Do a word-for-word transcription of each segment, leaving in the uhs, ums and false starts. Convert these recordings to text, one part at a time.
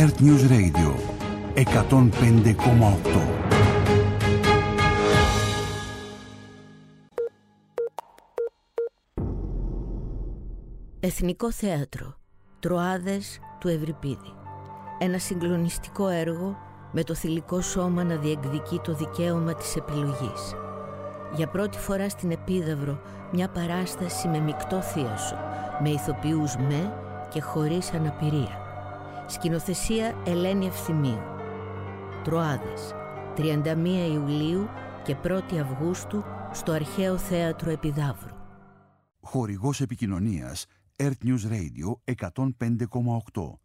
Earth News Radio εκατόν πέντε κόμμα οκτώ. Εθνικό Θέατρο, Τροάδες του Ευρυπίδη. Ένα συγκλονιστικό έργο με το θηλυκό σώμα να διεκδικεί το δικαίωμα της επιλογής. Για πρώτη φορά στην Επίδαυρο μια παράσταση με μεικτό θίασο, με ηθοποιούς με και χωρίς αναπηρία. Σκηνοθεσία Ελένη Ευθυμίου. Τροάδες, τριάντα μία Ιουλίου και πρώτη Αυγούστου στο Αρχαίο Θέατρο Επιδαύρου. Χορηγός επικοινωνίας Earth News Radio εκατόν πέντε κόμμα οκτώ.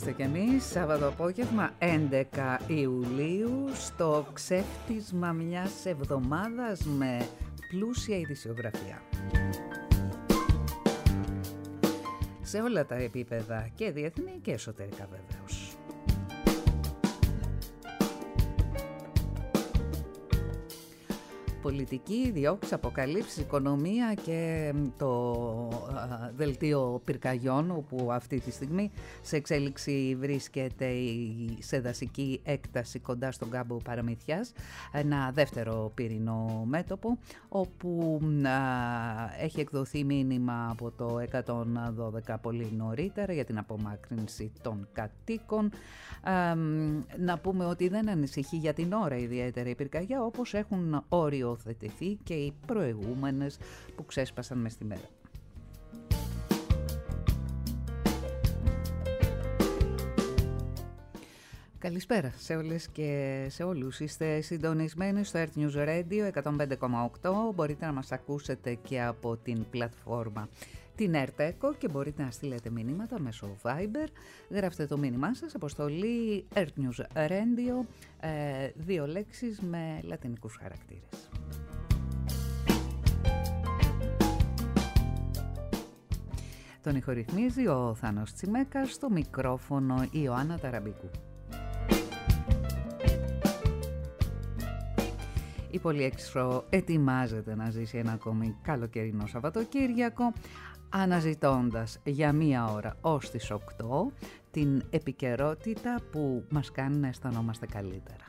είμαστε κι εμείς, Σάββατο απόγευμα έντεκα Ιουλίου, στο ξέφτισμα μιας εβδομάδας με πλούσια ειδησιογραφία. Σε όλα τα επίπεδα, και διεθνή και εσωτερικά βεβαίως. Πολιτική, διώξεις, αποκαλύψεις, οικονομία και το α, δελτίο πυρκαγιών, όπου αυτή τη στιγμή σε εξέλιξη βρίσκεται η σεδασική έκταση κοντά στον κάμπο Παραμυθιάς, ένα δεύτερο πυρηνό μέτωπο, όπου α, έχει εκδοθεί μήνυμα από το εκατόν δώδεκα πολύ νωρίτερα για την απομάκρυνση των κατοίκων. Α, να πούμε ότι δεν ανησυχεί για την ώρα ιδιαίτερα η πυρκαγιά, όπως έχουν οριοθετηθεί και οι προηγούμενες που ξέσπασαν μες τη μέρα. Καλησπέρα σε όλες και σε όλους. Είστε συντονισμένοι στο Earth News Radio εκατόν πέντε κόμμα οκτώ. Μπορείτε να μας ακούσετε και από την πλατφόρμα την Earth και μπορείτε να στείλετε μηνύματα μέσω Viber. Γράφτε το μήνυμά σας, αποστολή Earth News Radio, ε, δύο λέξεις με λατινικούς χαρακτήρες. Τον ηχορυθμίζει ο Θάνος Τσιμέκας, στο μικρόφωνο η Ιωάννα Ταραμπίκου. Η Πολυέξυρο ετοιμάζεται να ζήσει ένα ακόμη καλοκαιρινό Σαββατοκύριακο, αναζητώντας για μία ώρα ως τις οκτώ την επικαιρότητα που μας κάνει να αισθανόμαστε καλύτερα.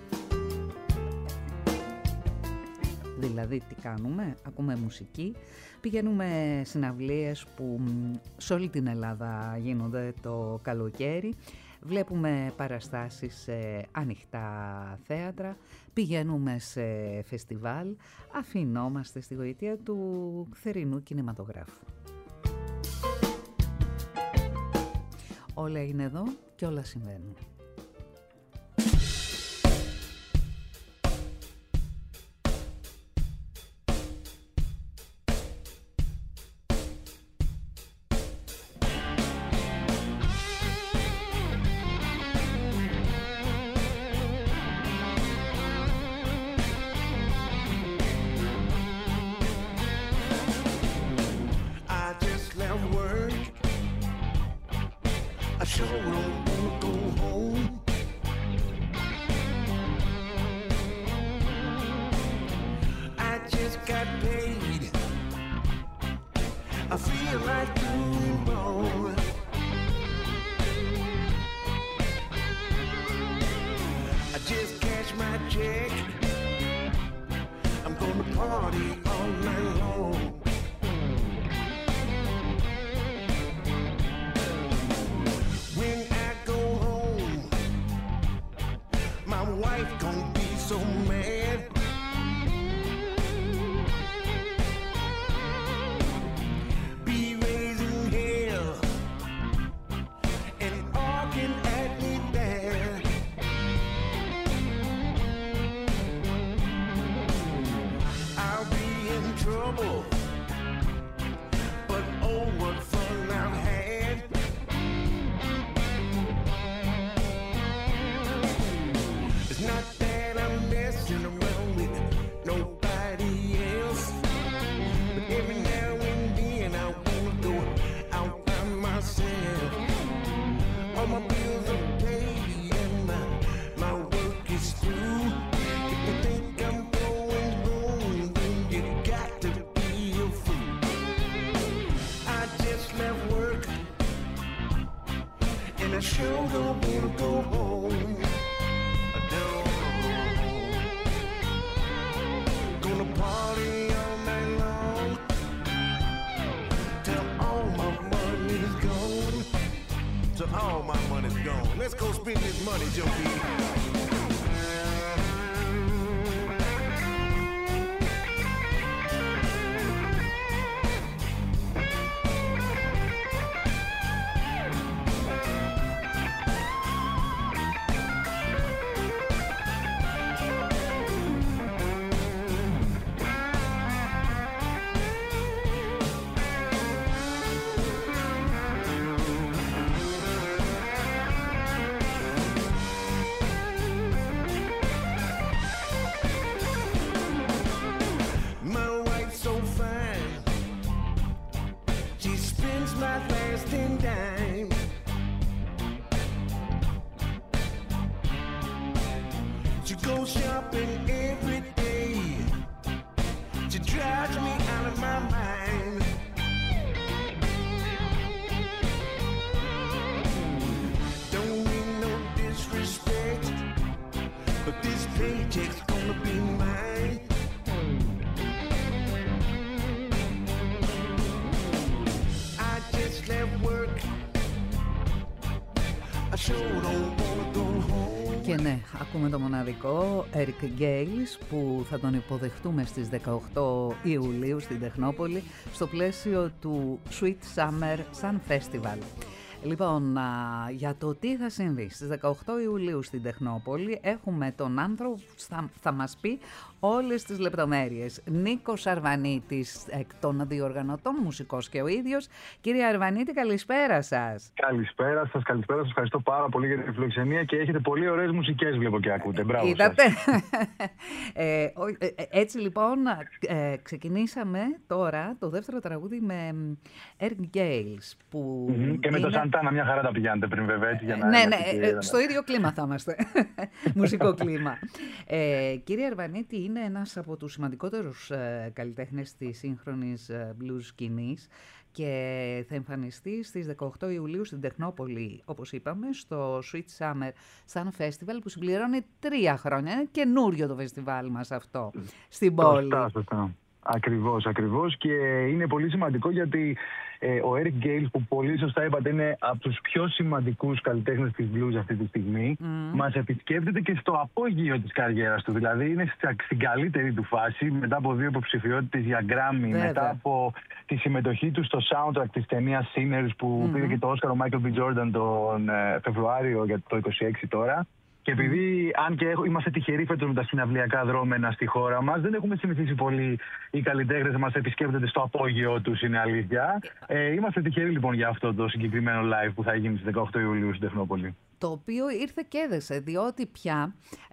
Δηλαδή τι κάνουμε? Ακούμε μουσική, πηγαίνουμε συναυλίες που σε όλη την Ελλάδα γίνονται το καλοκαίρι, βλέπουμε παραστάσεις σε ανοιχτά θέατρα, πηγαίνουμε σε φεστιβάλ, αφινόμαστε στη γοητεία του θερινού κινηματογράφου. Όλα είναι εδώ και όλα συμβαίνουν. to go shopping every day. She drives me out of my mind. Don't mean no disrespect, but this paycheck's gonna be mine. I just left work. I sure don't wanna go home. Και ναι, ακούμε το μοναδικό Eric Gales που θα τον υποδεχτούμε στις δεκαοκτώ Ιουλίου στην Τεχνόπολη στο πλαίσιο του Sweet Summer Sun Festival. Λοιπόν, α, για το τι θα συμβεί στις δεκαοκτώ Ιουλίου στην Τεχνόπολη έχουμε τον άνθρωπο που θα, θα μας πει όλες τις λεπτομέρειες. Νίκος Αρβανίτης, εκ των διοργανωτών, μουσικός και ο ίδιος. Κύριε Αρβανίτη, καλησπέρα σας. Καλησπέρα σας, καλησπέρα σας. Ευχαριστώ πάρα πολύ για την φιλοξενία και έχετε πολύ ωραίες μουσικές, βλέπω και ακούτε. Μπράβο. Είδατε. ε, ε, έτσι λοιπόν, ε, ξεκινήσαμε τώρα το δεύτερο τραγούδι με Eric Gales. Που mm-hmm. Και με το Σαντάνα μια χαρά τα πηγαίνετε πριν βέβαια. Έτσι, για να ναι, ναι, ε, στο ίδιο κλίμα θα είμαστε. Μουσικό κλίμα. Ε, κύριε Αρβανίτη, είναι ένας από τους σημαντικότερους ε, καλλιτέχνες της σύγχρονης ε, blues σκηνής και θα εμφανιστεί στις δεκαοκτώ Ιουλίου στην Τεχνόπολη, όπως είπαμε, στο Sweet Summer Sun Festival που συμπληρώνει τρία χρόνια. Είναι καινούριο το φεστιβάλ μας αυτό στην πόλη. Σωστά, σωστά. Ακριβώς, ακριβώς, και είναι πολύ σημαντικό γιατί ε, ο Eric Gales, που πολύ σωστά είπατε είναι από τους πιο σημαντικούς καλλιτέχνες της blues αυτή τη στιγμή, mm. μας επισκέπτεται και στο απόγειο της καριέρας του. Δηλαδή είναι στην καλύτερη του φάση, μετά από δύο υποψηφιότητες για Grammy, μετά από τη συμμετοχή του στο soundtrack της ταινίας Sinners που mm-hmm. πήρε και το Oscar ο Michael B. Jordan τον ε, Φεβρουάριο για το είκοσι έξι τώρα. Και επειδή, αν και είμαστε τυχεροί φέτος με τα συναυλιακά δρόμενα στη χώρα μας, δεν έχουμε συνηθίσει πολύ οι καλλιτέχνες να μας επισκέπτονται στο απόγειο τους, είναι αλήθεια. Ε, είμαστε τυχεροί λοιπόν για αυτό το συγκεκριμένο live που θα γίνει στις δεκαοκτώ Ιουλίου στην Τεχνόπολη. Το οποίο ήρθε και έδεσε, διότι πια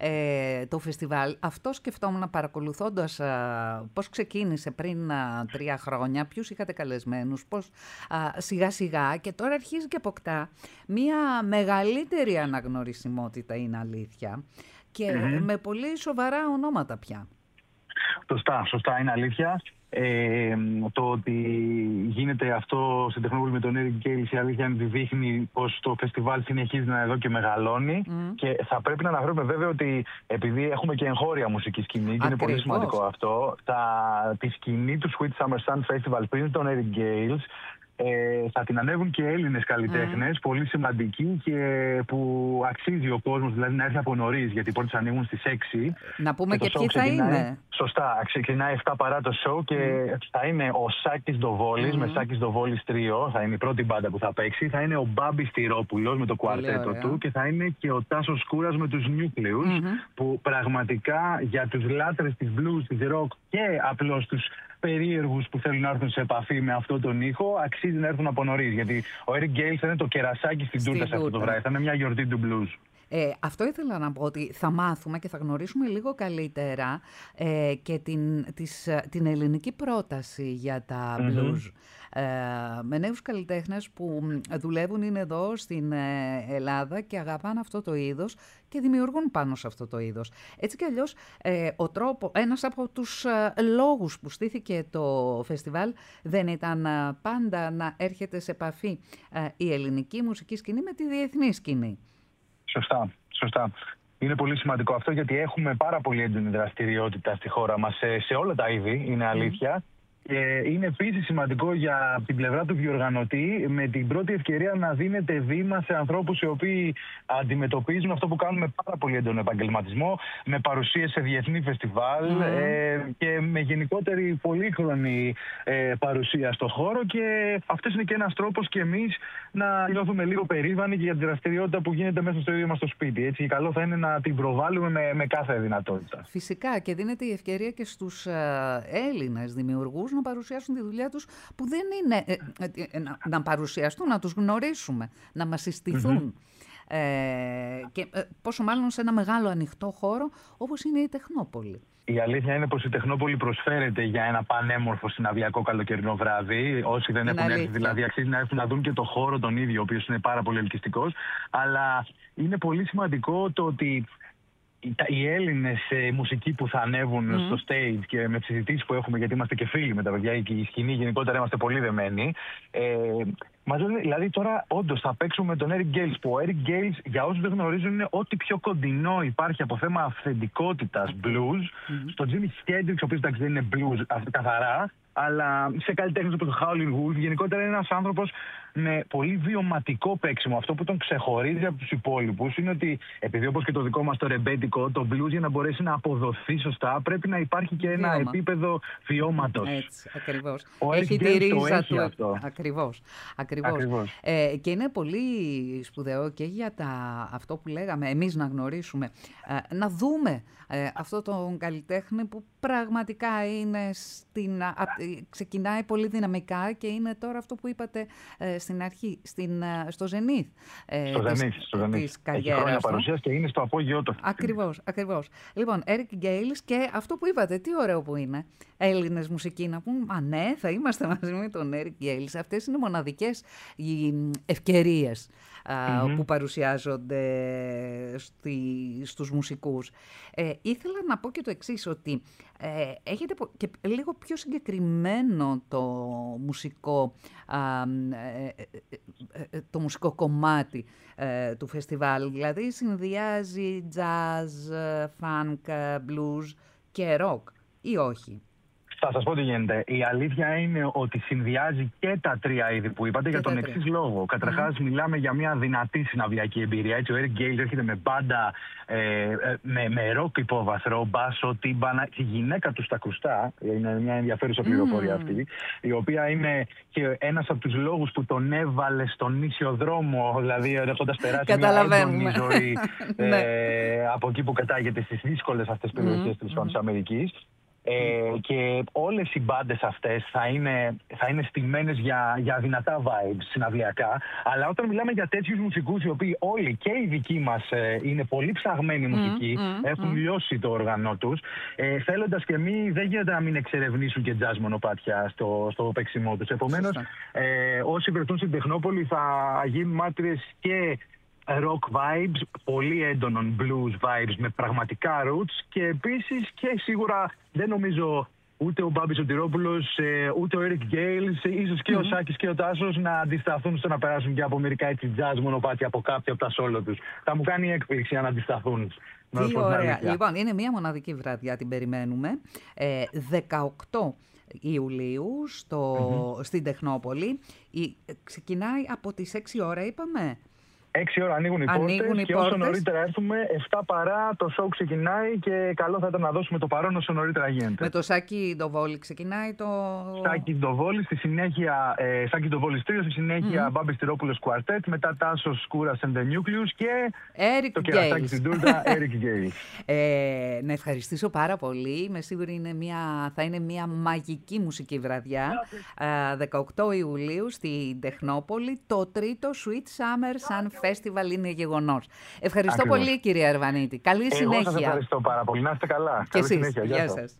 ε, το φεστιβάλ, αυτό σκεφτόμουν παρακολουθώντας α, πώς ξεκίνησε πριν α, τρία χρόνια, ποιους είχατε καλεσμένους, πώς α, σιγά σιγά και τώρα αρχίζει και αποκτά μία μεγαλύτερη αναγνωρισιμότητα, είναι αλήθεια, και mm-hmm. με πολύ σοβαρά ονόματα πια. Σωστά, σωστά, είναι αλήθεια. Ε, το ότι γίνεται αυτό στην Τεχνόπολη με τον Eric Gales, η αλήθεια είναι ότι δείχνει πως το φεστιβάλ συνεχίζει να εδώ και μεγαλώνει. Mm. Και θα πρέπει να αναφέρουμε βέβαια ότι επειδή έχουμε και εγχώρια μουσική σκηνή, και είναι πολύ σημαντικό αυτό, τα, τη σκηνή του Sweet Summer Sun Festival πριν τον Eric Gales Ε, θα την ανέβουν και Έλληνες καλλιτέχνες, mm. πολύ σημαντικοί και που αξίζει ο κόσμος δηλαδή να έρθει από νωρίς, γιατί οι πόρτες ανοίγουν στις έξι. Να πούμε και, και ποιοι θα είναι. Σωστά, ξεκινάει εφτά παρά το show και mm. θα είναι ο Σάκης Δοβόλης mm. με Σάκης Δοβόλης τρίο, θα είναι η πρώτη μπάντα που θα παίξει, θα είναι ο Μπάμπης Στυρόπουλος με το κουαρτέτο του και θα είναι και ο Τάσος Σκούρας με τους Νιούκλιους, mm-hmm. που πραγματικά για τους λάτρες της blues, της rock και απλώς τους περίεργους που θέλουν να έρθουν σε επαφή με αυτόν τον ήχο, αξίζει να έρθουν από νωρίς. Γιατί ο Eric Gales θα είναι το κερασάκι στην τούρτα σε αυτό το βράδυ. Θα είναι μια γιορτή του blues. Ε, αυτό ήθελα να πω, ότι θα μάθουμε και θα γνωρίσουμε λίγο καλύτερα ε, και την, της, την ελληνική πρόταση για τα blues. Mm-hmm. Ε, με νέους καλλιτέχνες που δουλεύουν, είναι εδώ στην Ελλάδα και αγαπάνε αυτό το είδος και δημιουργούν πάνω σε αυτό το είδος. Έτσι κι αλλιώς, ε, ο τρόπο, ένας από τους ε, λόγους που στήθηκε το φεστιβάλ δεν ήταν ε, πάντα να έρχεται σε επαφή ε, η ελληνική μουσική σκηνή με τη διεθνή σκηνή. Σωστά, σωστά. Είναι πολύ σημαντικό αυτό γιατί έχουμε πάρα πολύ έντονη δραστηριότητα στη χώρα μας σε, σε όλα τα είδη, είναι αλήθεια. Mm. Και είναι επίσης σημαντικό για την πλευρά του διοργανωτή με την πρώτη ευκαιρία να δίνεται βήμα σε ανθρώπους οι οποίοι αντιμετωπίζουν αυτό που κάνουν με πάρα πολύ έντονο επαγγελματισμό, με παρουσίες σε διεθνή φεστιβάλ mm. ε, και με γενικότερη πολύχρονη ε, παρουσία στο χώρο, και αυτός είναι και ένας τρόπος και εμείς να νιώθουμε λίγο περήφανοι για τη δραστηριότητα που γίνεται μέσα στο ίδιο μας το σπίτι. Έτσι, καλό θα είναι να την προβάλλουμε με, με κάθε δυνατότητα. Φυσικά, και δίνεται η ευκαιρία και στους ε, Έλληνες δημιουργούς να παρουσιάσουν τη δουλειά τους, που δεν είναι ε, ε, ε, να, να παρουσιαστούν, να τους γνωρίσουμε, να μας συστηθούν. Mm-hmm. Ε, και ε, πόσο μάλλον σε ένα μεγάλο ανοιχτό χώρο όπως είναι η Τεχνόπολη. Η αλήθεια είναι πως η Τεχνόπολη προσφέρεται για ένα πανέμορφο συναυλιακό καλοκαιρινό βράδυ. Όσοι δεν έχουν έρθει, δηλαδή, αξίζει να έρθουν να δουν και το χώρο τον ίδιο, ο οποίος είναι πάρα πολύ ελκυστικός. Αλλά είναι πολύ σημαντικό το ότι οι, οι Έλληνες ε, μουσικοί που θα ανέβουν Mm. στο stage και με τις συζητήσεις που έχουμε, γιατί είμαστε και φίλοι με τα παιδιά και η σκηνή γενικότερα είμαστε πολύ δεμένοι. Ε, Μας λένε, δηλαδή τώρα όντως θα παίξουμε με τον Eric Gales, που ο Eric Gales, για όσους δεν γνωρίζουν, είναι ό,τι πιο κοντινό υπάρχει από θέμα αυθεντικότητας blues. Mm-hmm. Στο Jimi Hendrix, ο οποίος εντάξει δεν είναι blues αυτή καθαρά, αλλά σε καλλιτέχνες όπως το Howlin' Wolf, γενικότερα είναι ένας άνθρωπος με πολύ βιωματικό παίξιμο. Αυτό που τον ξεχωρίζει από τους υπόλοιπους είναι ότι, επειδή όπως και το δικό μας το ρεμπέτικο, το blues για να μπορέσει να αποδοθεί σωστά, πρέπει να υπάρχει και ένα Βίωμα. επίπεδο βιώματος. Έτσι, ακριβώς. Ο Έχει Eric τη Gales το ρίζα έχει του. αυτό. Ακριβώς. Ακριβώς. Ακριβώς. Ε, και είναι πολύ σπουδαίο και για τα, αυτό που λέγαμε εμείς να γνωρίσουμε, ε, να δούμε ε, αυτό τον καλλιτέχνη που πραγματικά είναι στην, α, ξεκινάει πολύ δυναμικά και είναι τώρα αυτό που είπατε ε, στην αρχή, στην, στο Zenith ε, Στο της, Zenith, στο Zenith. της Έχει χρόνια καριέρας του. παρουσίας και είναι στο απόγειό του. Ακριβώς, ακριβώς. Λοιπόν, Eric Gales και αυτό που είπατε, τι ωραίο που είναι. Έλληνες μουσικοί να πούν, α ναι, θα είμαστε μαζί με τον Eric Gales. Αυτές είναι μοναδικές οι ευκαιρίες α, Mm-hmm. που παρουσιάζονται στη, στους μουσικούς. Ε, ήθελα να πω και το εξής, ότι ε, έχετε και λίγο πιο συγκεκριμένο το μουσικό, α, ε, ε, ε, το μουσικό κομμάτι ε, του φεστιβάλ. Δηλαδή συνδυάζει jazz, funk, blues και rock ή όχι? Θα σας πω τι γίνεται. Η αλήθεια είναι ότι συνδυάζει και τα τρία είδη που είπατε, για τον εξής λόγο. Καταρχάς, mm. μιλάμε για μια δυνατή συναυλιακή εμπειρία. Έτσι, ο Eric Gales έρχεται με μπάντα, ε, με, με ροκ υπόβαθρο, μπάσο, τύμπανα. Η γυναίκα του στα κρουστά, είναι μια ενδιαφέρουσα πληροφορία mm. αυτή, η οποία είναι και ένας από τους λόγους που τον έβαλε στον ίσιο δρόμο, δηλαδή έχοντας περάσει μια έντονη ζωή ε, από εκεί που κατάγεται στις δύσκολες αυτές τις περιοχές mm. της Αμερικής. Ε, και όλες οι μπάντες αυτές θα είναι, θα είναι στημένες για, για δυνατά vibes συναυλιακά. Αλλά όταν μιλάμε για τέτοιους μουσικούς, οι οποίοι όλοι και οι δικοί μας ε, είναι πολύ ψαγμένοι μουσικοί, mm, mm, έχουν mm. λιώσει το όργανο τους, ε, θέλοντας και μη, δεν γίνεται να μην εξερευνήσουν και jazz μονοπάτια στο, στο παίξιμό τους. Επομένως, ε, όσοι βρεθούν στην Τεχνόπολη θα γίνουν μάρτυρες και rock vibes, πολύ έντονων blues vibes με πραγματικά roots, και επίσης και σίγουρα δεν νομίζω ούτε ο Μπάμπης ο Τυρόπουλος, ούτε ο Eric Gales, ίσως και mm-hmm. ο Σάκης και ο Τάσος να αντισταθούν στο να περάσουν και από μερικά έτσι jazz μονοπάτια από κάποια από τα solo τους. Θα μου κάνει έκπληξη αν αντισταθούν. Τι ωραία. Λοιπόν, είναι μια μοναδική βραδιά, την περιμένουμε. Ε, δεκαοκτώ Ιουλίου στο, mm-hmm. στην Τεχνόπολη. Η, ξεκινάει από τις έξι ώρα, είπαμε. Έξι ώρα ανοίγουν οι πόρτες και πόρτες. Όσο νωρίτερα έρθουμε, εφτά παρά το show ξεκινάει και καλό θα ήταν να δώσουμε το παρόν όσο νωρίτερα γίνεται. Με το Σάκη Ντοβόλη ξεκινάει το... Σάκη Ντοβόλη, στη συνέχεια ε, Σάκη Ντοβόλη τρίο, στη συνέχεια mm. Μπάμπης Τυρόπουλος Quartet, μετά Τάσος Κούρας and the Nucleus και Eric το κερασάκι στην τούρτα Eric Gales. Ε, να ευχαριστήσω πάρα πολύ. Είμαι σίγουρη είναι μια, θα είναι μια μαγική μουσική βραδιά. ε, δεκαοκτώ Ιουλίου στην Τεχνόπολη, το τρίτο Sweet Summer Sun Festival είναι γεγονός. Ευχαριστώ Ακριβώς. πολύ, κυρία Αρβανίτη. Καλή Εγώ συνέχεια. Εγώ σας ευχαριστώ πάρα πολύ. Να είστε καλά. Και Καλή εσείς. συνέχεια. Γεια σας.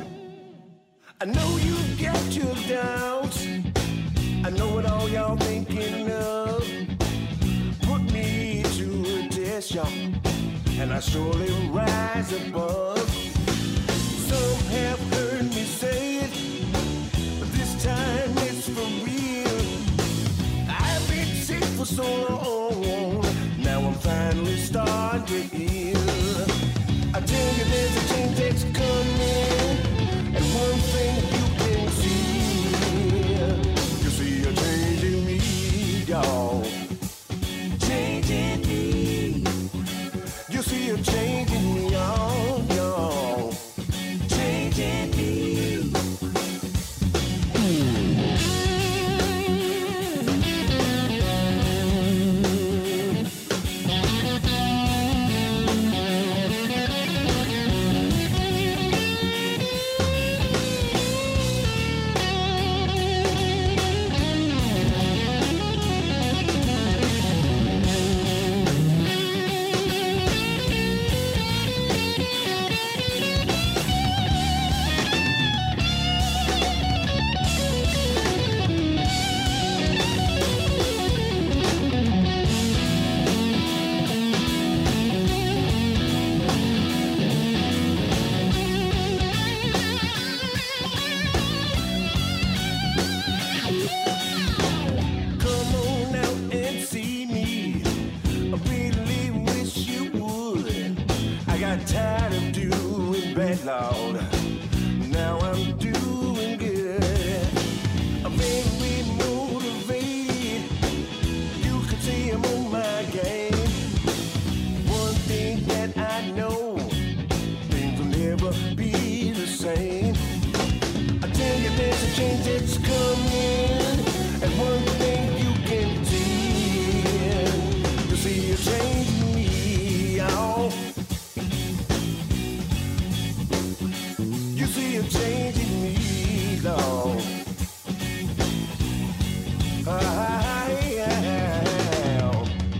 I know you got your doubts. I know what all y'all think and I surely rise above. Some have heard me say it, but this time it's for real. I've been sick for so long, now I'm finally starting to heal. I tell you there's a change that's coming, and one thing you can see, you see a change in me, y'all. Change in me. You see a change in me, y'all, y'all. Change in me. Now I'm doing good. I'm very motivated. You can see I'm on my game. One thing that I know, things will never be the same. I tell you there's a change that's coming, and one thing you can see, you see a change in me, y'all. You see a change in me, Lord. I am.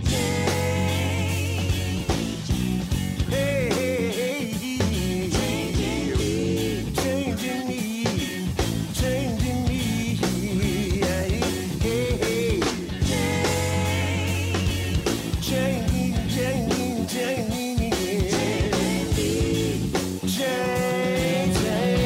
Change. Hey, hey, hey. Changing me. Changing me. Changing me. Hey, hey, hey. Change. Changing, changing, changing. Changing me. Change.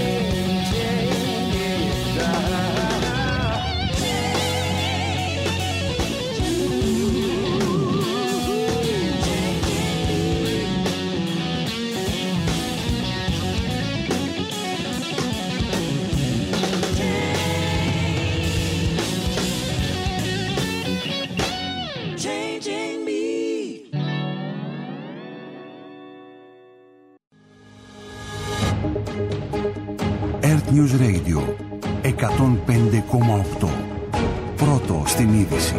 Changing me. Earth News Radio εκατόν πέντε κόμμα οκτώ. Πρώτο στην είδηση.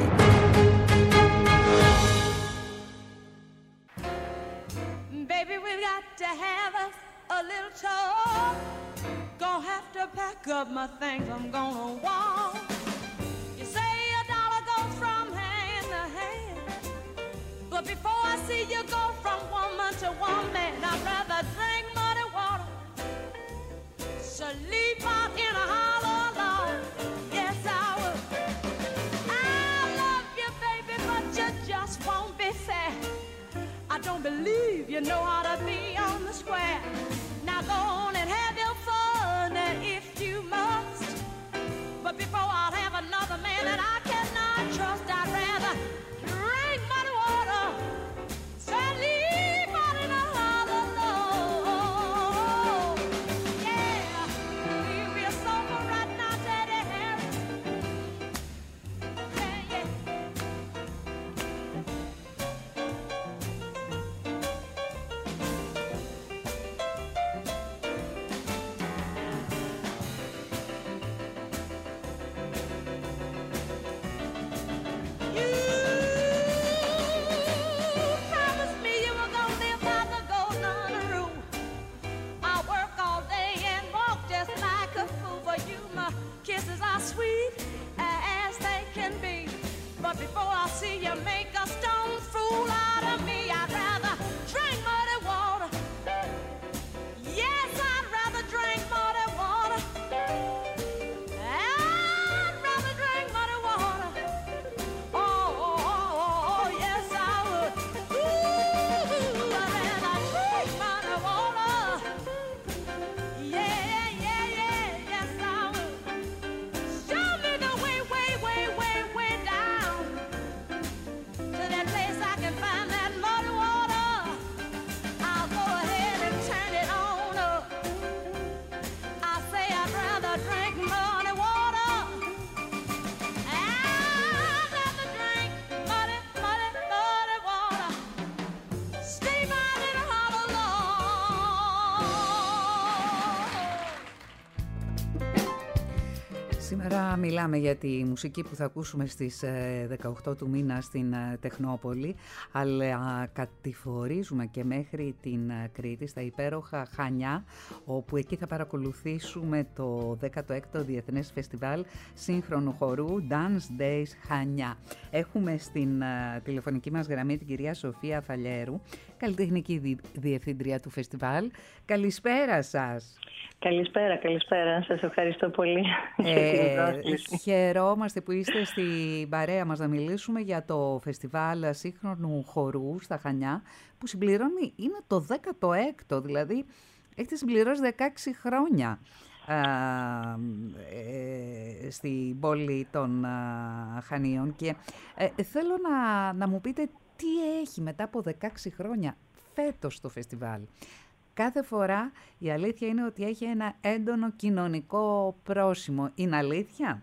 Baby, we got to have us a little talk. Gonna have to pack up my things, I'm gonna walk. You say a dollar goes from hand to hand, but before I see you go from woman to woman, I'd rather drink muddy water. Sleep out in a hollow log. Yes, I would. I love you, baby, but you just won't be fair. I don't believe you know how to be on the square. Now go on and have your fun if you must. But before I'll have another man that I cannot trust, I'd rather drink muddy water. Sleep out in a hollow log. Yeah, leave me sober right now, Daddy Harris. Yeah, yeah. Kisses are sweet as they can be, but before I see you make a stone fool out of me, I'd rather drink muddy water. Yes, I'd rather drink muddy water. I'd rather drink muddy water. Oh, oh, oh, oh yes, I would. Ooh. Σήμερα μιλάμε για τη μουσική που θα ακούσουμε στις δεκαοκτώ του μήνα στην Τεχνόπολη, αλλά κατηφορίζουμε και μέχρι την Κρήτη, στα υπέροχα Χανιά, όπου εκεί θα παρακολουθήσουμε το δέκατο έκτο Διεθνές Φεστιβάλ Σύγχρονου Χορού Dance Days Χανιά. Έχουμε στην τηλεφωνική μας γραμμή την κυρία Σοφία Φαλιέρου, καλλιτεχνική διευθύντρια του φεστιβάλ. Καλησπέρα σας. Καλησπέρα, καλησπέρα. Σας ευχαριστώ πολύ για την πρόσκληση. Χαιρόμαστε που είστε στην παρέα μας να μιλήσουμε για το φεστιβάλ σύγχρονου χορού στα Χανιά, που συμπληρώνει, είναι το δέκατο έκτο, δηλαδή έχετε συμπληρώσει δεκαέξι χρόνια α, ε, στην πόλη των α, Χανίων, και ε, θέλω να, να μου πείτε τι έχει μετά από δεκαέξι χρόνια φέτος το φεστιβάλ. Κάθε φορά η αλήθεια είναι ότι έχει ένα έντονο κοινωνικό πρόσημο. Είναι αλήθεια?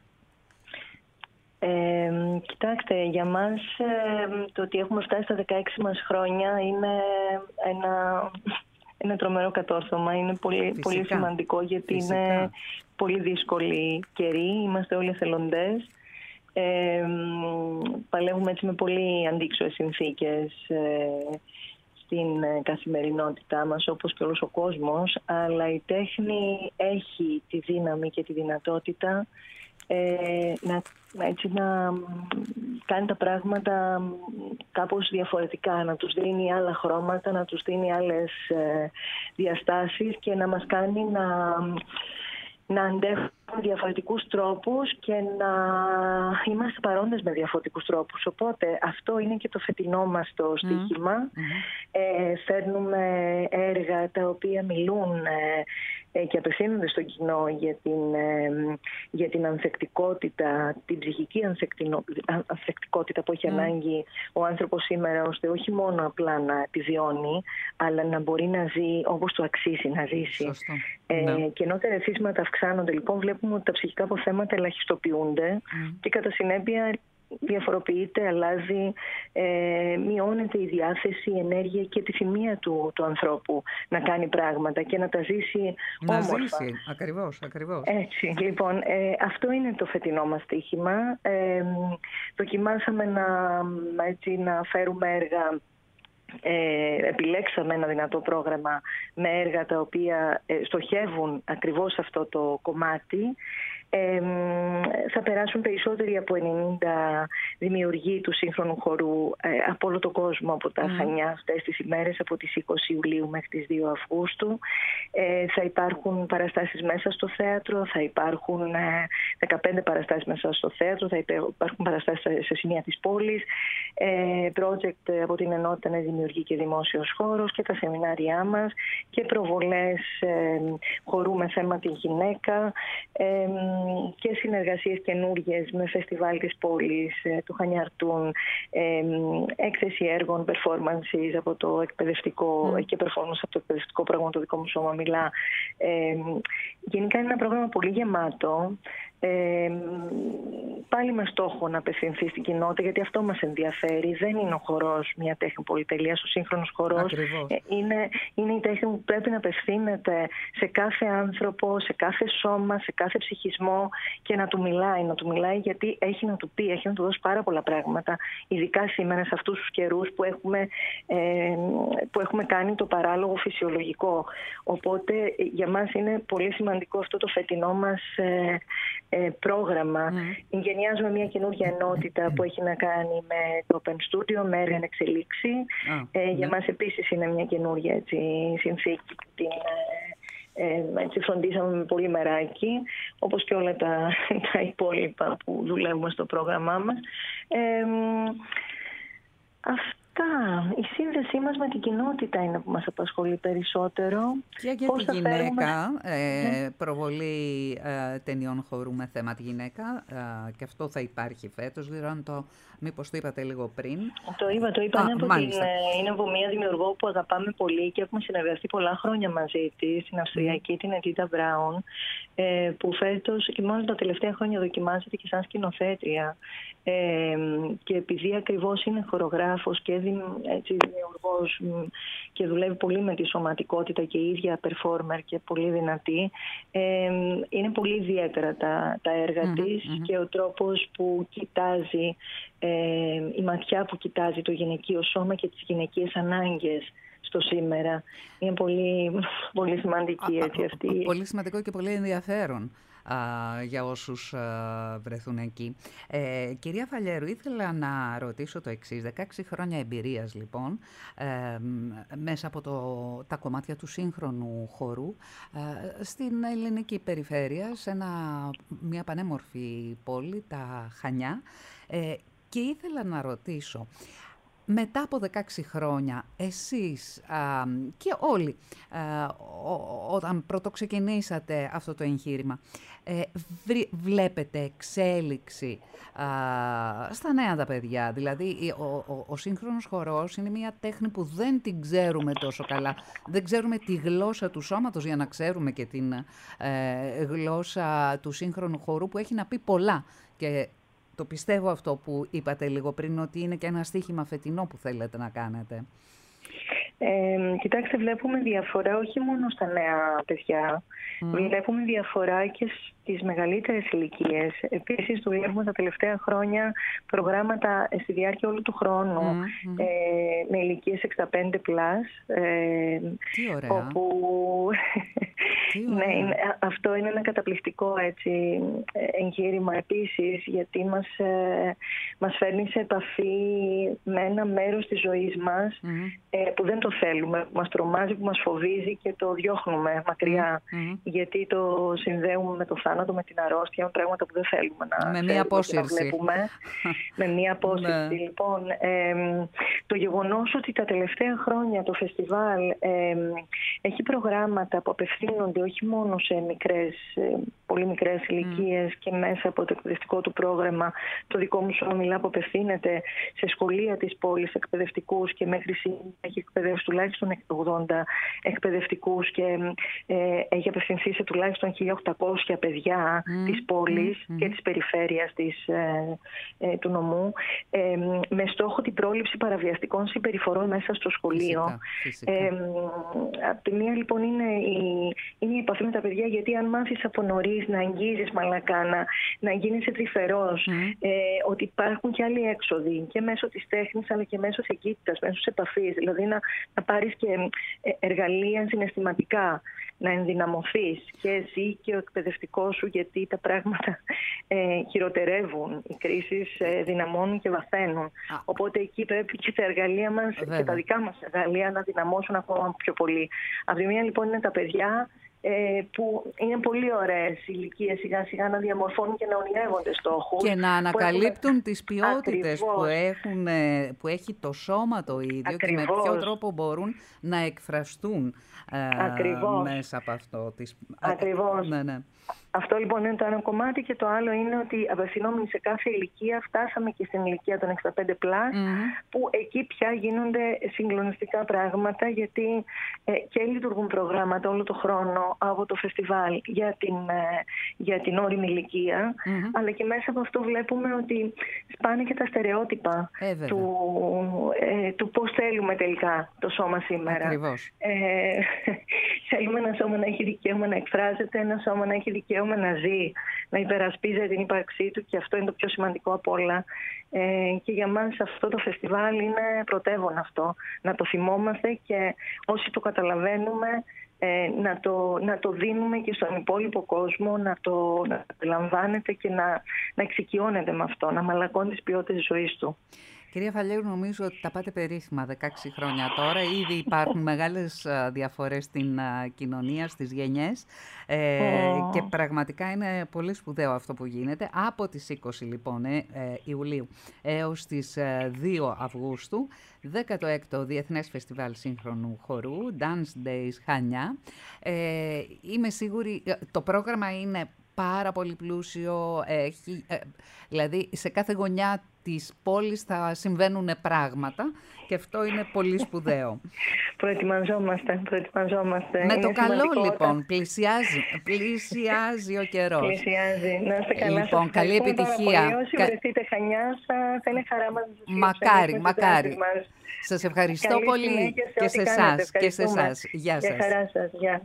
Ε, κοιτάξτε, για μας ε, το ότι έχουμε φτάσει στα δεκαέξι μας χρόνια είναι ένα, ένα τρομερό κατόρθωμα. Είναι πολύ, πολύ σημαντικό, γιατί Φυσικά. είναι πολύ δύσκολη καιρή. Είμαστε όλοι εθελοντές. Ε, παλεύουμε έτσι με πολύ αντίξωες συνθήκες ε, στην καθημερινότητά μας, όπως και όλος ο κόσμος, αλλά η τέχνη έχει τη δύναμη και τη δυνατότητα ε, να, έτσι, να κάνει τα πράγματα κάπως διαφορετικά, να τους δίνει άλλα χρώματα, να τους δίνει άλλες ε, διαστάσεις και να μας κάνει να, να αντέχουμε διαφορετικούς τρόπους και να είμαστε παρόντες με διαφορετικούς τρόπους. Οπότε αυτό είναι και το φετινό μας το στοίχημα. Mm-hmm. Ε, φέρνουμε έργα τα οποία μιλούν ε, και απευθύνονται στο κοινό για την, ε, για την ανθεκτικότητα, την ψυχική ανθεκτικότητα που έχει mm. ανάγκη ο άνθρωπος σήμερα, ώστε όχι μόνο απλά να επιβιώνει, αλλά να μπορεί να ζει όπως του αξίζει να ζήσει. Ε, ναι. Και ενώ τα ερεθίσματα αυξάνονται, λοιπόν, βλέπουμε ότι τα ψυχικά αποθέματα ελαχιστοποιούνται mm. και κατά συνέπεια διαφοροποιείται, αλλάζει, ε, μειώνεται η διάθεση, η ενέργεια και τη θυμία του, του ανθρώπου να κάνει πράγματα και να τα ζήσει να όμορφα. ζήσει, ακριβώς, ακριβώς. Έτσι, λοιπόν, ε, αυτό είναι το φετινό μας στοίχημα. Ε, δοκιμάσαμε να, έτσι, να φέρουμε έργα. Ε, επιλέξαμε ένα δυνατό πρόγραμμα με έργα τα οποία ε, στοχεύουν ακριβώς αυτό το κομμάτι. Ε, θα περάσουν περισσότεροι από ενενήντα δημιουργοί του σύγχρονου χορού ε, από όλο τον κόσμο, από τα mm. Χανιά αυτές τις ημέρες, από τις είκοσι Ιουλίου μέχρι τις δύο Αυγούστου. Ε, θα υπάρχουν παραστάσεις μέσα στο θέατρο, θα υπάρχουν ε, δεκαπέντε παραστάσεις μέσα στο θέατρο, θα υπάρχουν παραστάσεις σε σημεία της πόλης, ε, project από την Ενότητα Νέα Δημιουργή και Δημόσιος Χώρος και τα σεμινάρια μας και προβολές ε, χορού με θέμα τη γυναίκα, ε, και συνεργασίες καινούργιες με φεστιβάλ της πόλης, του Χανιαρτούν, ε, έκθεση έργων, performances από το εκπαιδευτικό mm. και performance από το εκπαιδευτικό πρόγραμμα, το δικό μου σώμα μιλά. Ε, γενικά είναι ένα πρόγραμμα πολύ γεμάτο. Ε, πάλι με στόχο να απευθυνθεί στην κοινότητα, γιατί αυτό μας ενδιαφέρει. Δεν είναι ο χορός μια τέχνη πολυτελείας, ο σύγχρονος χορός ε, είναι, είναι η τέχνη που πρέπει να απευθύνεται σε κάθε άνθρωπο, σε κάθε σώμα, σε κάθε ψυχισμό και να του μιλάει, να του μιλάει γιατί έχει να του πει, έχει να του δώσει πάρα πολλά πράγματα, ειδικά σήμερα σε αυτούς τους καιρούς που έχουμε, ε, που έχουμε κάνει το παράλογο φυσιολογικό. Οπότε για μας είναι πολύ σημαντικό αυτό το φετινό μας ε, Ε, πρόγραμμα. Mm. Γενιάζουμε μια καινούργια ενότητα που έχει να κάνει με το Open Studio, με έργα εν εξελίξη. Mm. Ε, για mm. μας επίσης είναι μια καινούργια έτσι, συνθήκη που την ε, έτσι, φροντίσαμε με πολύ μεράκι, όπως και όλα τα, τα υπόλοιπα που δουλεύουμε στο πρόγραμμά μας. Ε, αυτό Η σύνδεσή μας με την κοινότητα είναι που μας απασχολεί περισσότερο. Και για τη γυναίκα, φέρουμε... ε, προβολή ε, ταινιών χορού με θέμα τη γυναίκα, ε, και αυτό θα υπάρχει φέτος. Δηλαδή, αν το, μήπως το είπατε λίγο πριν. Το είπα, το είπα. Α, είναι, από την, είναι από μια δημιουργό που αγαπάμε πολύ και έχουμε συνεργαστεί πολλά χρόνια μαζί της, στην Αυστριακή, mm. την Εντίτα Μπράουν, ε, που φέτος και μόνο τα τελευταία χρόνια δοκιμάζεται και σαν σκηνοθέτρια. Ε, και επειδή ακριβώς είναι χορογράφος και έτσι, δημιουργός και δουλεύει πολύ με τη σωματικότητα και η ίδια performer και πολύ δυνατή. Ε, είναι πολύ ιδιαίτερα τα, τα έργα mm-hmm, της mm-hmm. και ο τρόπος που κοιτάζει, ε, η ματιά που κοιτάζει το γυναικείο σώμα και τις γυναικείες ανάγκες στο σήμερα. Είναι πολύ, πολύ σημαντική έτσι, αυτή. Πολύ σημαντικό και πολύ ενδιαφέρον α, για όσους α, βρεθούν εκεί. Ε, κυρία Φαλιέρου, ήθελα να ρωτήσω το εξής. δεκαέξι χρόνια εμπειρίας λοιπόν, ε, μέσα από το, τα κομμάτια του σύγχρονου χορού, ε, στην ελληνική περιφέρεια, σε ένα, μια πανέμορφη πόλη, τα Χανιά. Ε, και ήθελα να ρωτήσω, μετά από δεκαέξι χρόνια, εσείς α, και όλοι, α, ό, όταν πρωτοξεκινήσατε αυτό το εγχείρημα, ε, βρι, βλέπετε εξέλιξη α, στα νέα τα παιδιά. Δηλαδή, ο, ο, ο σύγχρονος χορός είναι μια τέχνη που δεν την ξέρουμε τόσο καλά. Δεν ξέρουμε τη γλώσσα του σώματος για να ξέρουμε και την ε, γλώσσα του σύγχρονου χορού που έχει να πει πολλά. Και το πιστεύω αυτό που είπατε λίγο πριν, ότι είναι και ένα στοίχημα φετινό που θέλετε να κάνετε. Ε, κοιτάξτε, βλέπουμε διαφορά όχι μόνο στα νέα παιδιά, mm. βλέπουμε διαφορά και στις μεγαλύτερες ηλικίες. Επίσης, δουλεύουμε τα τελευταία χρόνια προγράμματα στη διάρκεια όλου του χρόνου, mm. ε, με ηλικίες εξήντα πέντε πλας. Ε, Τι ωραία. Όπου... ναι, είναι, αυτό είναι ένα καταπληκτικό έτσι, εγχείρημα επίσης, γιατί μας, ε, μας φέρνει σε επαφή με ένα μέρος της ζωής μας mm. ε, που δεν το θέλουμε, που μας τρομάζει, που μας φοβίζει και το διώχνουμε μακριά, mm. γιατί το συνδέουμε με το θάνατο, με την αρρώστια, με πράγματα που δεν θέλουμε να, με μία απόσυρση. να βλέπουμε. με μία απόσυρση. Λοιπόν, ε, το γεγονός ότι τα τελευταία χρόνια το φεστιβάλ ε, έχει προγράμματα που απευθύνονται όχι μόνο σε μικρές, πολύ μικρές mm. ηλικίες και μέσα από το εκπαιδευτικό του πρόγραμμα, το δικό μου σώμα μιλά που απευθύνεται σε σχολεία της πόλης, εκπαιδευτικούς, και μέχρι σήμερα έχει εκπαιδεύσει τουλάχιστον ογδόντα εκπαιδευτικούς και ε, έχει απευθυνθεί σε τουλάχιστον χίλια οκτακόσια παιδιά mm. της πόλης mm. και της περιφέρειας της, ε, ε, του νομού, ε, με στόχο την πρόληψη παραβιαστικών συμπεριφορών μέσα στο σχολείο. Φυσικά, φυσικά. Ε, από τη μία λοιπόν είναι η, είναι η επαφή με τα παιδιά, γιατί αν μάθεις από νωρίς να αγγίζεις μαλακά, να, να γίνεσαι τρυφερός, mm. ε, ότι υπάρχουν και άλλοι έξοδοι και μέσω της τέχνης αλλά και μέσω της εγκύτητας, μέσω της επαφής, δηλαδή να, να πάρεις και εργαλεία συναισθηματικά, να ενδυναμωθείς και εσύ και ο εκπαιδευτικός σου, γιατί τα πράγματα ε, χειροτερεύουν, οι κρίσεις ε, δυναμώνουν και βαθαίνουν. Ah. Οπότε εκεί πρέπει και τα εργαλεία μας Βέβαια. και τα δικά μας εργαλεία να δυναμώσουν ακόμα πιο πολύ. Από τη μία λοιπόν είναι τα παιδιά, που είναι πολύ ωραίες ηλικίες σιγά σιγά να διαμορφώνουν και να ονειρεύονται στόχους. Και να ανακαλύπτουν έχουν... τις ποιότητες που, έχουν, που έχει το σώμα το ίδιο. Ακριβώς. Και με ποιο τρόπο μπορούν να εκφραστούν ε, μέσα από αυτό. Τις... Ακριβώς. Ναι, ναι. Αυτό λοιπόν είναι το ένα κομμάτι, και το άλλο είναι ότι απευθυνόμενοι σε κάθε ηλικία, φτάσαμε και στην ηλικία των εξήντα πέντε πλας, mm-hmm. που εκεί πια γίνονται συγκλονιστικά πράγματα, γιατί ε, και λειτουργούν προγράμματα όλο το χρόνο από το φεστιβάλ για την, ε, για την όριμη ηλικία, mm-hmm. αλλά και μέσα από αυτό βλέπουμε ότι σπάνε και τα στερεότυπα ε, του, ε, του πώς θέλουμε τελικά το σώμα σήμερα. Ακριβώς. Ε, θέλουμε ένα σώμα να έχει δικαίωμα να εκφράζεται, ένα σώμα να έχει δικαίωμα να ζει, να υπερασπίζεται την ύπαρξή του, και αυτό είναι το πιο σημαντικό από όλα. Ε, και για μας αυτό το φεστιβάλ είναι πρωτεύον αυτό. Να το θυμόμαστε και όσοι το καταλαβαίνουμε ε, να, το, να το δίνουμε και στον υπόλοιπο κόσμο, να το, να το αντιλαμβάνεται και να, να εξοικειώνεται με αυτό, να μαλακώνει τις ποιότητες της ζωής του. Κυρία Φαλιέρου, νομίζω ότι τα πάτε περίφημα δεκαέξι χρόνια τώρα. Ήδη υπάρχουν μεγάλες διαφορές στην κοινωνία, στις γενιές ε, oh. και πραγματικά είναι πολύ σπουδαίο αυτό που γίνεται. Από τις είκοσι λοιπόν ε, ε, Ιουλίου έως τις ε, δύο Αυγούστου, δέκατο έκτο Διεθνές Φεστιβάλ Σύγχρονου Χορού, Dance Days Χανιά. Ε, είμαι σίγουρη, το πρόγραμμα είναι πάρα πολύ πλούσιο, έχει, ε, δηλαδή σε κάθε γωνιά της πόλης θα συμβαίνουν πράγματα και αυτό είναι πολύ σπουδαίο. Προετοιμαζόμαστε, προετοιμαζόμαστε. Με Είναι το καλό σημαντικό λοιπόν, όταν- πλησιάζει, πλησιάζει ο καιρός. Πλησιάζει. Να είστε καλά. Λοιπόν, Σας καλή ευχαριστούμε πάρα επιτυχία. πολύ. Όσοι Κα- βρεθείτε Χανιά, θα- θα είναι χαρά μας να σας Μακάρι, φιλοξενήσουμε στις μακάρι. δράσεις μας. Σας ευχαριστώ Καλή πολύ συνέχεια και ό,τι σε κάνετε. εσάς και σε Ευχαριστούμε. εσάς. Γεια Για σας. χαρά σας. Γεια.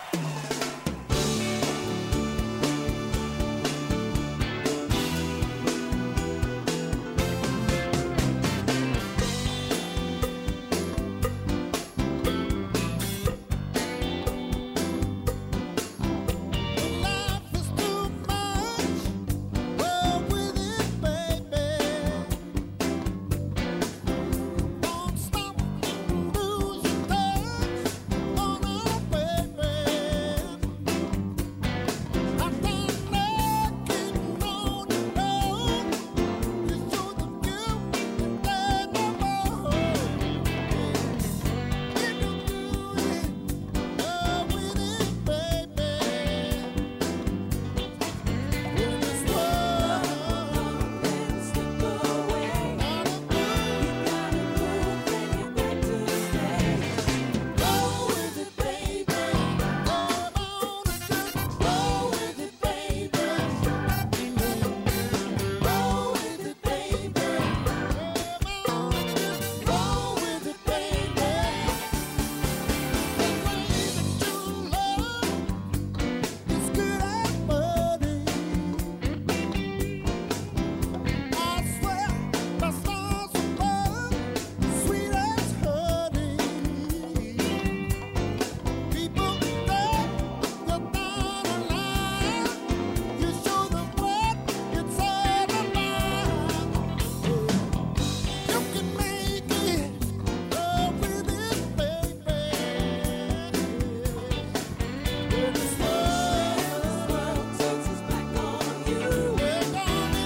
Life is too much. Well, with it, baby. Don't stop, lose your touch. Oh no, baby. I can't let it on the road. You show them you can no more. You can do it. Oh, with it, baby. In this world, it's slip away. You gotta move and you got to stay. Roll with it, baby. Come on and just roll with it, baby. Roll with it, baby. Come on and just roll with it, baby. The way that you love is good as money. I swear my stars above, sweet as honey. People think you're not alive. You show them what it's all about. You can make it all with it, baby. In this world, turns its back on you. We're gonna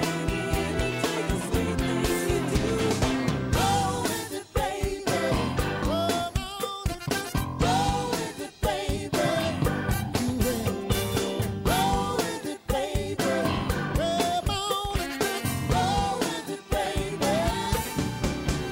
roll with it, baby. Come on and just roll with it, baby. Roll with it, baby. Come on and just roll with it, baby.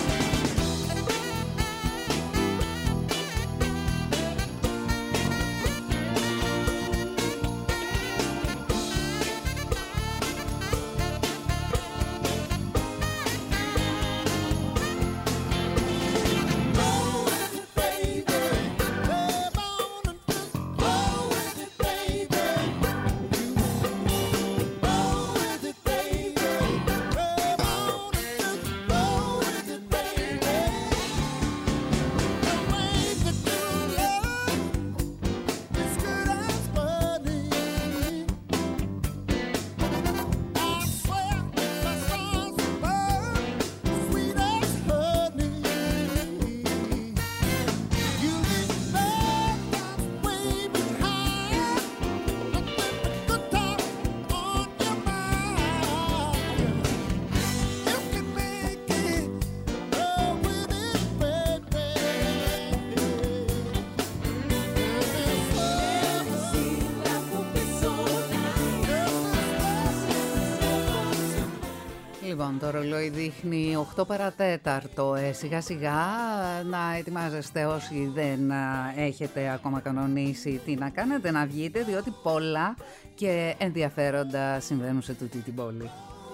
Roll with it, baby. Come on and just roll with it, baby. Roll with it, baby. Come on and just roll with it, baby. The way that you love is good as money. I swear my stars above, sweet as honey. You leave love that's way behind, nothing but good talk on your mind. You can make it all with it, baby. Λοιπόν, το ρολόι δείχνει οκτώ παρατέταρτο. Ε, σιγά σιγά να ετοιμάζεστε όσοι δεν α, έχετε ακόμα κανονίσει τι να κάνετε, να βγείτε, διότι πολλά και ενδιαφέροντα συμβαίνουν σε τούτη την πόλη.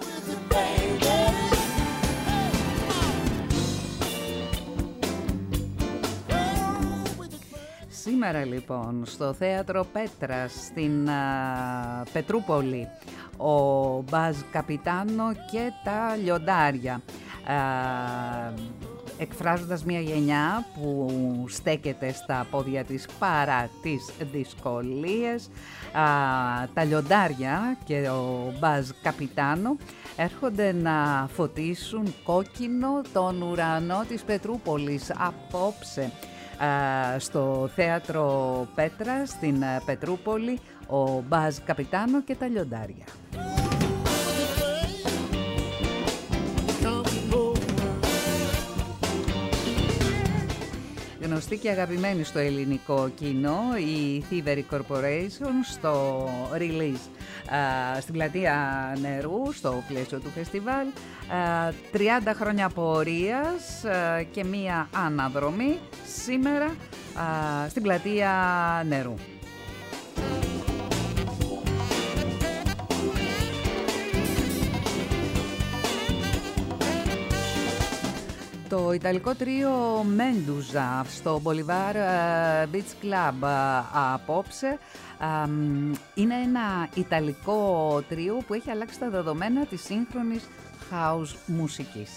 Σήμερα λοιπόν στο Θέατρο Πέτρας στην α, Πετρούπολη ο Μπάζ Καπιτάνο και τα Λιοντάρια, α, εκφράζοντας μια γενιά που στέκεται στα πόδια της παρά τις δυσκολίες. Α, τα Λιοντάρια και ο Μπάζ Καπιτάνο έρχονται να φωτίσουν κόκκινο τον ουρανό της Πετρούπολης απόψε. Uh, στο Θέατρο Πέτρα στην uh, Πετρούπολη, ο Μπάζ Καπιτάνο και τα Λιοντάρια. γνωστή και αγαπημένη στο ελληνικό κοινό, η Thievery Corporation, στο release α, στην Πλατεία Νερού, στο πλαίσιο του φεστιβάλ. Α, τριάντα χρόνια πορείας α, και μία αναδρομή σήμερα α, στην Πλατεία Νερού. Το ιταλικό τρίο Mendusa στο Bolivar Beach Club απόψε είναι ένα ιταλικό τρίο που έχει αλλάξει τα δεδομένα της σύγχρονης house μουσικής.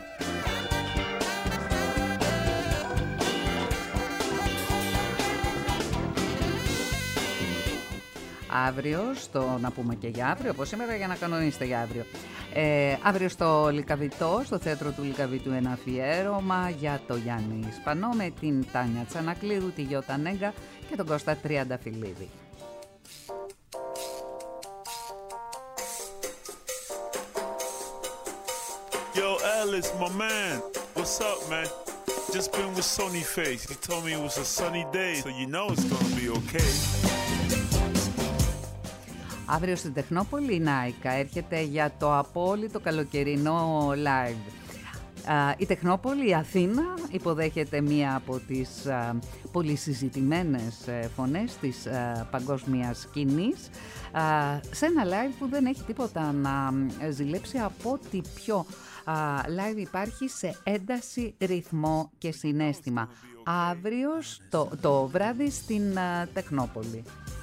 Αύριο, στο, να πούμε και για αύριο, όπως σήμερα, για να κανονίσετε για αύριο. Ε, αύριο στο Λυκαβητό, στο θέατρο του Λυκαβητού, ένα αφιέρωμα για το Γιάννη Ισπανό με την Τάνια Τσανακλείδου, τη Γιώτα Νέγκα και τον Κώστα Τριανταφυλλίδη. Yo, Alice, my man, what's up, man? Just been with Sonny Face. He told me it was a sunny day, so you know it's gonna be okay. Αύριο στην Τεχνόπολη η Νάικα έρχεται για το απόλυτο καλοκαιρινό live. Η Τεχνόπολη, η Αθήνα, υποδέχεται μία από τις πολύ συζητημένες φωνές της παγκόσμιας σκηνής σε ένα live που δεν έχει τίποτα να ζηλέψει από ό,τι πιο live υπάρχει σε ένταση, ρυθμό και συναίσθημα. Αύριο το, το βράδυ στην Τεχνόπολη.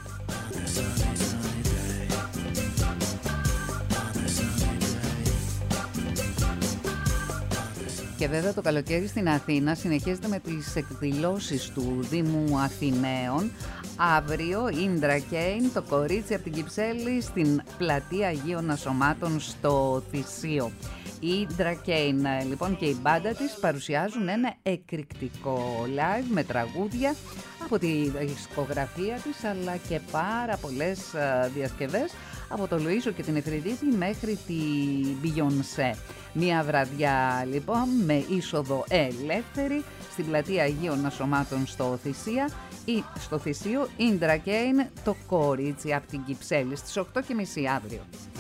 Και βέβαια το καλοκαίρι στην Αθήνα συνεχίζεται με τις εκδηλώσεις του Δήμου Αθηναίων. Αύριο Ίντρα Κέιν, το κορίτσι από την Κυψέλη, στην Πλατεία Αγίων Ασωμάτων στο Θησίο. Η Ίντρα Κέιν λοιπόν και η μπάντα της παρουσιάζουν ένα εκρηκτικό live με τραγούδια από τη δισκογραφία της, αλλά και πάρα πολλές διασκευές από το Λουίσο και την Εφριδίτη μέχρι τη Beyoncé. Μία βραδιά λοιπόν με είσοδο ελεύθερη στην Πλατεία Αγίων Ασωμάτων στο Θησία ή στο Θησίο. Ίντρα Κέιν, το κορίτσι από την Κυψέλη, στις οκτώ και μισή αύριο.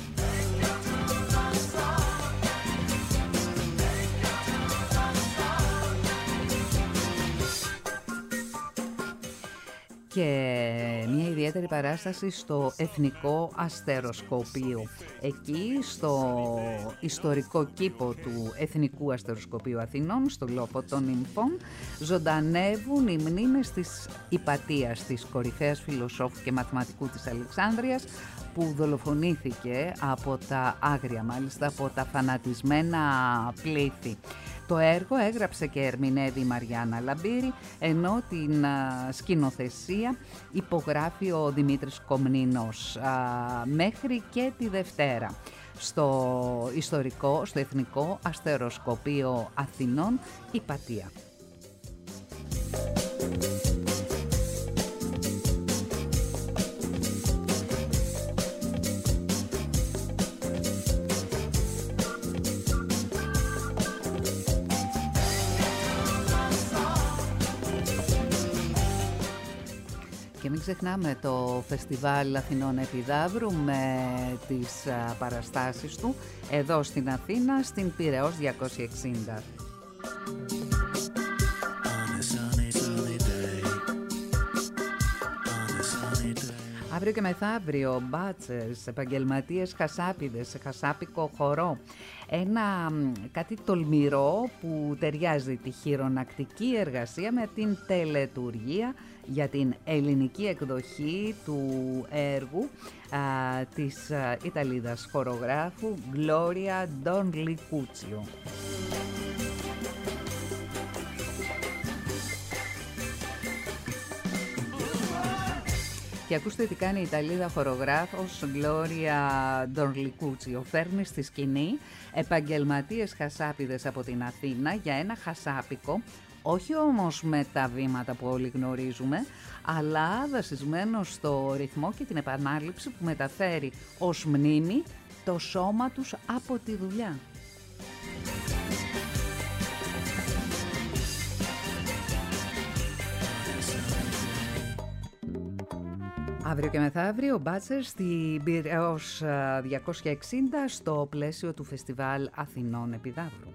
Και μια ιδιαίτερη παράσταση στο Εθνικό Αστεροσκοπείο. Εκεί στο ιστορικό κήπο του Εθνικού Αστεροσκοπείου Αθηνών, στο Λόπο των Νυμφών, ζωντανεύουν οι μνήμες της Ιπατίας, της κορυφαίας φιλοσόφου και μαθηματικού της Αλεξάνδρειας, που δολοφονήθηκε από τα άγρια, μάλιστα από τα φανατισμένα πλήθη. Το έργο έγραψε και ερμηνεύει η Μαριάννα Λαμπύρη, ενώ την α, σκηνοθεσία υπογράφει ο Δημήτρης Κομνηνός. Α, μέχρι και τη Δευτέρα στο ιστορικό, στο Εθνικό Αστεροσκοπείο Αθηνών, Ιπατία. Και μην ξεχνάμε το Φεστιβάλ Αθηνών Επιδαύρου με τις α, παραστάσεις του εδώ στην Αθήνα, στην Πειραιώς διακόσια εξήντα. Αύριο και μεθαύριο, μπάτσες, επαγγελματίες χασάπιδες, σε χασάπικο χορό. Ένα κάτι τολμηρό που ταιριάζει τη χειρονακτική εργασία με την τελετουργία για την ελληνική εκδοχή του έργου α, της α, Ιταλίδας χορογράφου Gloria Don Licuccio. Και ακούστε τι κάνει η Ιταλίδα χορογράφος Gloria Don Licuccio. Φέρνει στη σκηνή επαγγελματίες χασάπιδες από την Αθήνα για ένα χασάπικο, όχι όμως με τα βήματα που όλοι γνωρίζουμε, αλλά βασισμένο στο ρυθμό και την επανάληψη που μεταφέρει ως μνήμη το σώμα τους από τη δουλειά. Αύριο και μεθαύριο, Μπάτσερ στην Πειραιώς διακόσια εξήντα στο πλαίσιο του Φεστιβάλ Αθηνών Επιδαύρου.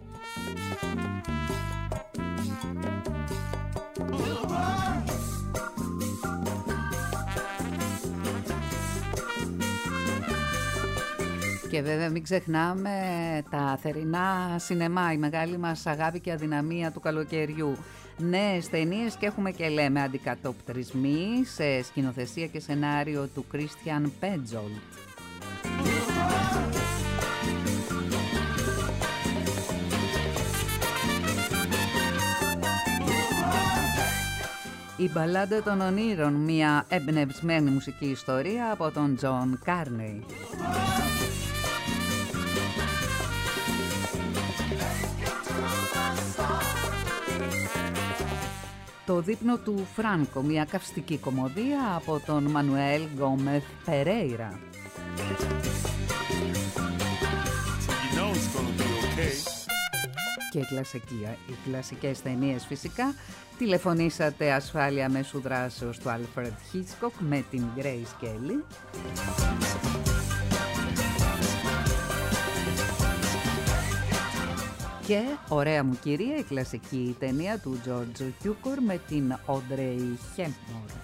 Και βέβαια μην ξεχνάμε τα θερινά σινεμά, η μεγάλη μας αγάπη και αδυναμία του καλοκαιριού. Νέες ταινίες και έχουμε και λέμε αντικατοπτρισμοί σε σκηνοθεσία και σενάριο του Κρίστιαν Πέτζολτ. Η Μπαλάντα των Ονείρων, μια εμπνευσμένη μουσική ιστορία από τον Τζον Κάρνεϊ. Το δείπνο του Φράνκο, μια καυστική κομμωδία από τον Μανουέλ Γκόμεθ Περέιρα. Και οι, κλασική, οι κλασικές ταινίες φυσικά. Τηλεφωνήσατε ασφάλεια μέσου δράσεως του Alfred Hitchcock με την Grace Kelly. Και ωραία μου κυρία, η κλασική ταινία του George Cukor με την Audrey Hepburn.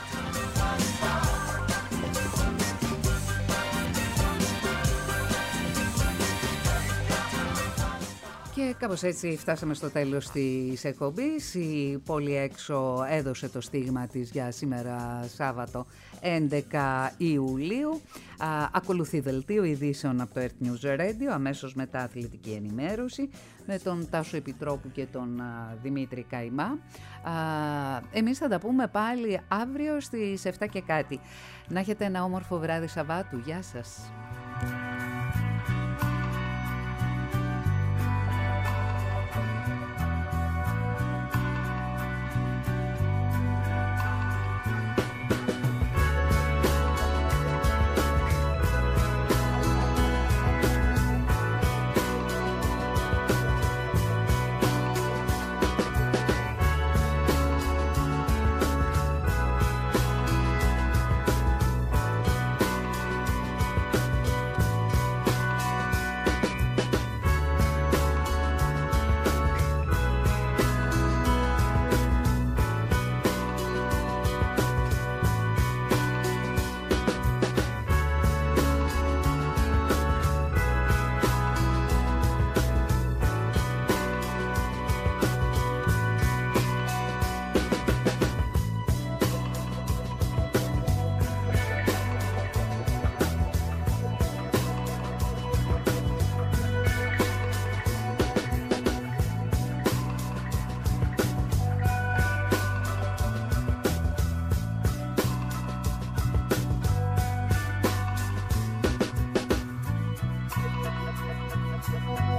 Και κάπως έτσι φτάσαμε στο τέλος της εκπομπής. Η πόλη έξω έδωσε το στίγμα της για σήμερα Σάββατο έντεκα Ιουλίου. Α, ακολουθεί δελτίο ειδήσεων από το Earth News Radio, αμέσως μετά αθλητική ενημέρωση με τον Τάσο Επιτρόπου και τον α, Δημήτρη Καϊμά. Α, εμείς θα τα πούμε πάλι αύριο στις εφτά και κάτι. Να έχετε ένα όμορφο βράδυ Σαββάτου. Γεια σας. Bye.